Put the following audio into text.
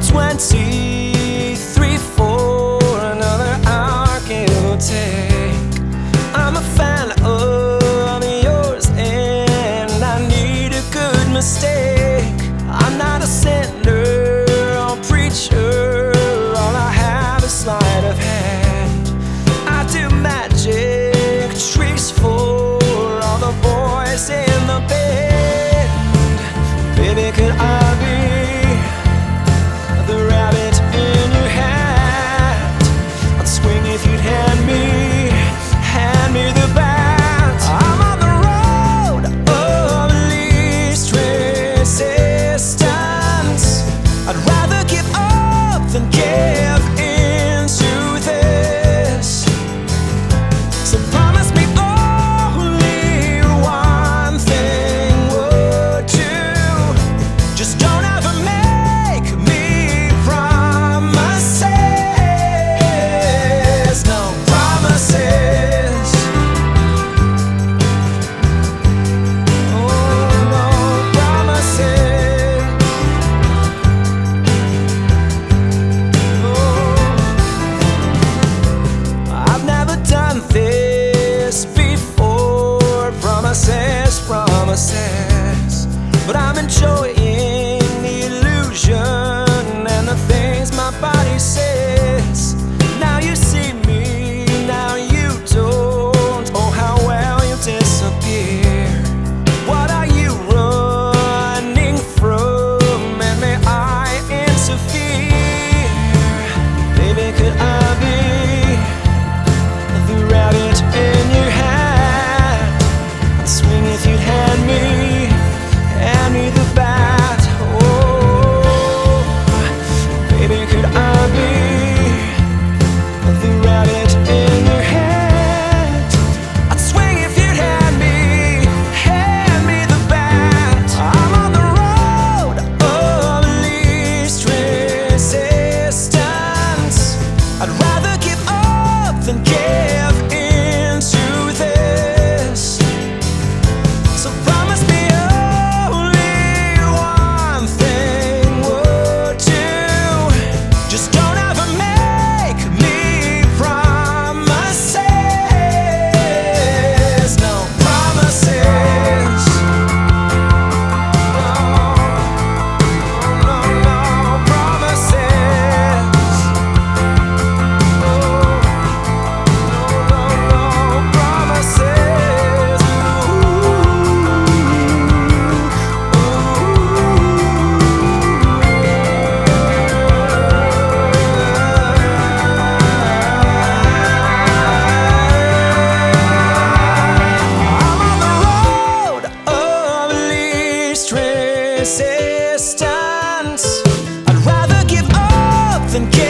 23 for another hour, give or take. I'm a fan of yours and I need a good mistake. I'm not a sinner or preacher, all I have is sleight of hand. I do magic tricks for all the boys in the band. Baby, could I be the rabbit in your hat? I'd swing if you'd hand me the bat. I'm on the road of least resistance. I'd rather give up than give in to this. So promise me only one thing, would you? Just don't ever make me promises. No promises. Oh, no promises. Oh, I've never done this before. Promises, promises. But I'm enjoying the illusion and the things my body says. Now you see me, now you don't. Oh, how well you disappear. What are you running from? And may I interfere? Baby, could I be the rabbit in your hat? I'd swing if you'd hand me the bat. Oh, baby, could I be the rabbit in your hat? I'd swing if you'd hand me the bat. I'm on the road of least resistance. I'd rather give up than give in to this. So promise me only one thing, would you? Just don't ever make me promises. No promises. No, no promises. No promises. I'm on the road of least resistance. I'd rather give up than give